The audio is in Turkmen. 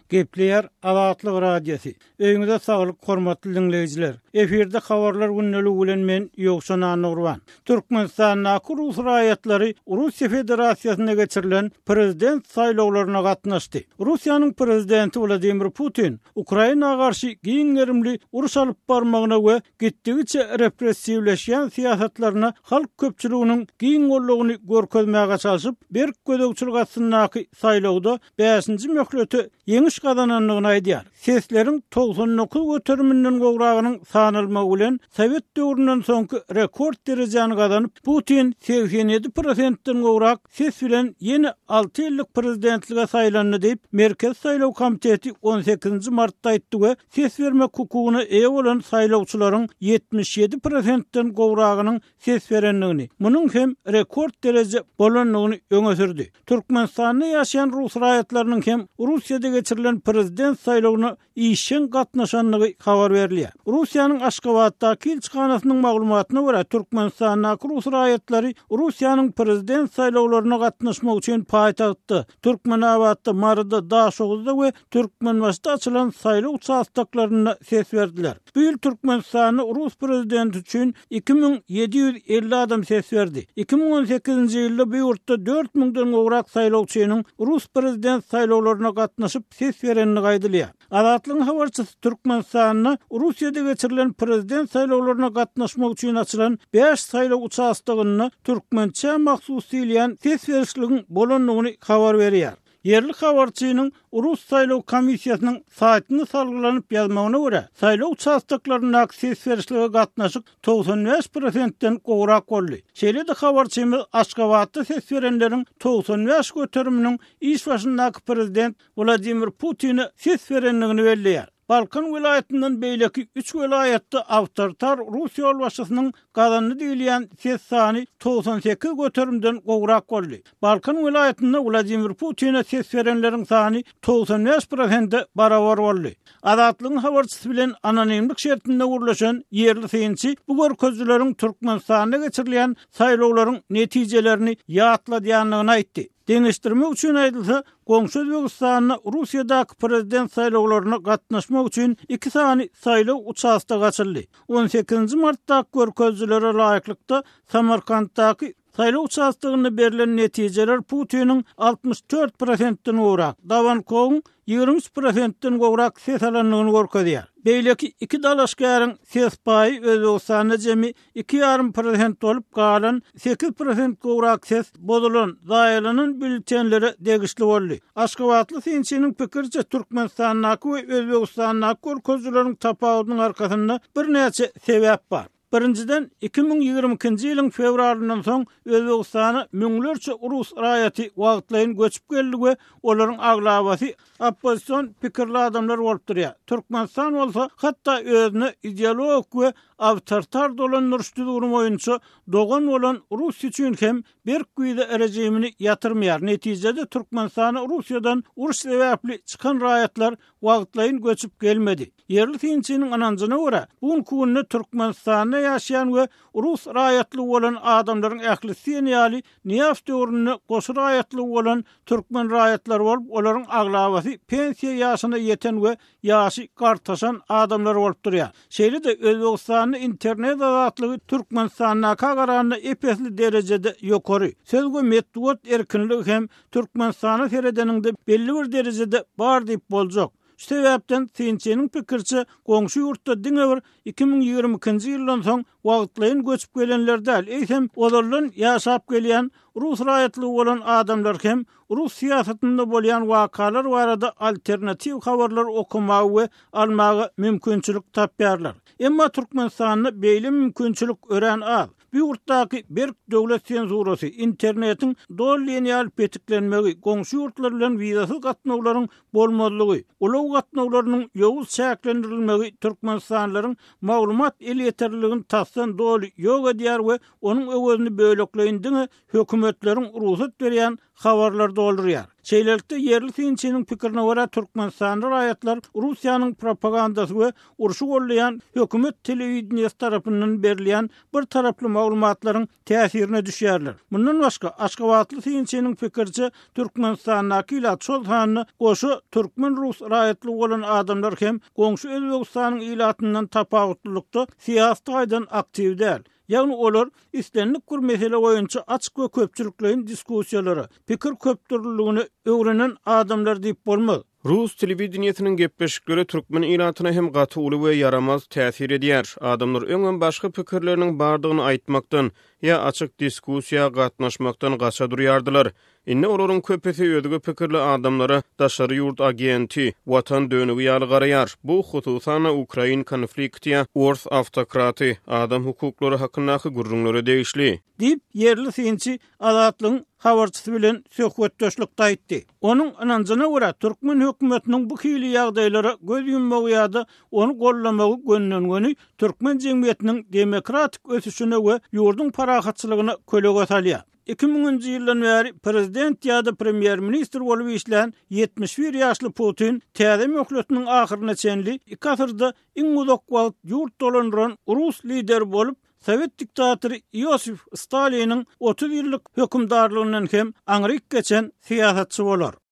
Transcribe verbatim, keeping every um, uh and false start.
Gepleyer Azatlyk radiosu. Öňüňizde saglyk, hormatly dinleyijiler. Eferde habarlar günneli bilen men Ýogşan Anurwan. Türkmenistanyň Rus raýatlary Russiýa Federasiýasyna geçirilen prezident saýlawlaryna gatnaşdy. Russiýanyň prezidenti Vladimir Putin Ukraina garşy giňerimli uruş alyp barmagyna we gitdigiçe repressiwleşýän siýasatlaryna halk köpçüliginiň giň gollugyny görkezmäge çalışyp, berk gödөгçilik atyndaky saýlawda beşinji möhleti ýeňiş gazananlygyny aýdýar. Sesleriň doksan dokuz göteriminden gowragynyň sanylmagy bilen Sowet döwründen soňky rekord derejäni gazanyp, Putin seksen ýedi prosentden gowrak ses bilen ýene alty ýyllyk prezidentlige saýlandy diýip Merkez Saýlaw Komiteti on sekizinji martda aýtdy we ses bermek hukugyna eýe bolan saýlawçylaryň yetmiş ýedi prosentden gowragynyň ses berenligini, munyň hem rekord dereje bolanlygyny öňe sürdi. Türkmenistanda ýaşaýan Rus raýatlarynyň hem Russiýada geçirilen prezident saýlawyna işin gatnaşanlygy habar berilýär. Russiýanyň Aşgabatdaky elçixanasynyň maglumatyna görä, Türkmenistanyň Rus raýatlary Russiýanyň prezident saýlawlaryna gatnaşmak üçin paýtagtda, Türkmenabadda, Marda, Daşoguzda we Türkmenbaşda açylan saýlaw участоklaryna ses berdiler. Bu ýyl Türkmenistanyň Rus prezidenti üçin iki bin yedi ýüz elli adam ses berdi. iki bin on sekizinji ýylda bu ýurtda dört miňden gowrak saýlawçynyň Rus prezident saýlawlaryna gatnaşyp ses berenligi aýdylýar. Azatlyk habarçysy Türkmenistanyň Russiýada geçirilen prezident saýlawlaryna gatnaşmak üçin açylan beş saýlaw участоgyny türkmençe mahsus diýilen ses berişligiň bolanlygyny habar berýär. Yerli habarçynyň Rus saýlaw komissiýasynyň saýtyna salgylanyp ýazmagyna görä, saýlaw участоklaryna ses berişlige gatnaşyk doksan beş prosentden gowrak boldy. Şeýle de habarçymyz Aşgabatda ses berenleriň doksan beş göteriminiň iş başyndaky prezident Vladimir Putin'i ses berenligini belleýär. Balkan vilayetinden beýleki üç vilayetde awtoritar Russiýa ýolbaşçysynyň gazanly diýilýän ses sany doksan sekiz göterimden gowrak boldy. Balkan vilayetinde Vladimir Putin'e ses berenleriň sany doksan beş prosentde barabar boldy. Azatlyk habarçysy bilen anonimlik şertinde gurulýan yerli synçy bu görkezleriň Türkmenistanda geçirilen saýlawlaryň netijelerini ýatladýanlygyny aýtdy. Deňişdirmek üçin aýdylsa, goňşy Özbegistanyň Russiýadaky prezident saýlawlaryna gatnaşmak üçin iki sany saýlaw участоgy açyldy. on sekizinji martda görkezlere laýyklykda Samarkanddaky saýlaw участоgyna berilen netijeler Putiniň altmış dört prosentden gowrak, Davankowyň ýigrimä üç prosentden gowrak ses alanlygyny görkezýär. Beýleki iki dalaşgaryň ses paýy Özbegistanda jemi iki ýarym prosent bolup, galan sekiz prosent gowrak ses bozulan daýalanyň bültenleri degişli boldy. Aşgabatly synçynyň pikirçe Türkmenistanyň we Özbegistanyň görkezleriň tapawynyň arkasynda bir näçe sebäp bar. Birinciden iki bin ýygrimi ikinji ýylyň fevralyndan soň Özbegistana müňlerçe Rus raýaty wagtlaýyn göçüp geldi we olaryň aglabasy opposision pikirli adamlar bolup durýar. Türkmenistan bolsa hatda özüne ideologik we awtoritar dolandyryşdy durum boýunça dogan bolan Russiýa üçin hem berk güýde rejimini ýatyrmaýar. Netijede Türkmenistan Russiýadan uruş sebäpli çykan raýatlar wagtlaýyn göçüp gelmedi. Yerli synçynyň ananjyna görä, bu günde Türkmenistanda ýaşaýan we Rus raýatly bolan adamlaryň ähli seniýaly Niyaf döwrüne goşy raýatly bolan türkmen raýatlar bolup, olaryň aglabasy pensiýa ýaşyna ýeten we ýaşy gartaşan adamlar bolup durýar. Şeýle de Özbegistanyň internet azatlygy Türkmenistanyň kararına epesli derejede ýokary. Sözgü medeniýet erkinligi hem Türkmenistanyň seredeninde belli bir derejede bar diýip boljak. Şu sebäpden synçynyň pikirçe goňşy ýurtda diňe bir iki bin ýygrimi ikinji ýyldan soň wagtlaýyn göçüp gelenler däl, eýsem olarlaryň ýaşap gelýän Rus raýatly bolan adamlar hem Rus siýasatynda bolýan wakalar barada alternativ habarlar okumagy we almagy mümkinçilik tapýarlar. Emma Türkmenistanyň beýle mümkinçilik ören az. Bu ýurtdaky berk döwlet senzurasy, internetiň dol lineal petiklenmegi, goňşy ýurtlar bilen wizasyz gatnawlaryň bolmadylygy, ulaw gatnawlarynyň ýowuz çäklendirilmegi Türkmenistanlaryň maglumat el ýeterligini tassan dol ýok edýär we onuň öwrüni böлекleýindiňe hökümetleriň ruhsat berýän habarlar doldurýar. Şeýlelikde yerli synçynyň pikirine görä Türkmenistan raýatlar Russiýanyň propagandasy we uruşy gollayan hökümet telewizionyasy tarapyndan berilýän bir taraply maglumatlaryň täsirine düşýärler. Mundan başga Aşgabatly synçynyň pikirçe Türkmenistanyň ila çol hanyny goşu türkmen rus raýatly bolan adamlar hem goňşy Özbegistanyň ilatyndan tapawutlykda siýasat gaýdan aktiv däl. Ýagny olar islenlik bir mesele boýunça açyk we köpçüliklerin diskussiýalary, pikir köpdürlügini öwrenen adamlar diýip bolmaz. Rus telewizionyasynyn gepleşikleri türkmen ilatyna hem gaty uly we yaramaz täsir edýär. Adamlar öňen başga pikirleriniň bardygyny aýtmakdan ýa açyk diskussiýa gatnaşmakdan gaça durýardylar. Inne olaryň köpesi ödüge pikirli adamlara daşary ýurt agenti, watan dönügi ýaly garaýar. Bu hususan Ukrain konfliktiýa ors awtokraty, adam hukuklary hakyndaky gurrunlary degişli. Dip yerli synçy Azatlyň habarçysy bilen söhbetdeşlikde aýtdy. Onuň ananjyna görä Türkmen hökümetiniň bu hili ýagdaýlara göz yummagy ýa-da onu gollamagy gönlengeni Türkmen jemgyýetiniň demokratik ösüşine we ýurdun parahatçylygyna kölega salýar. iki miňinji ýyldan bäri prezident ýa-da premier ministr bolup işlän yetmiş bir ýaşly Putin täze möhletiniň ahyryna çenli iki asyrda iň uzak wagt ýurt dolandyran Rus lider bolup Sovet diktatory Iosif Stalin'in otuz ýyllyk hökümdarlygynyň hem aňryk geçen siýasatçy bolar.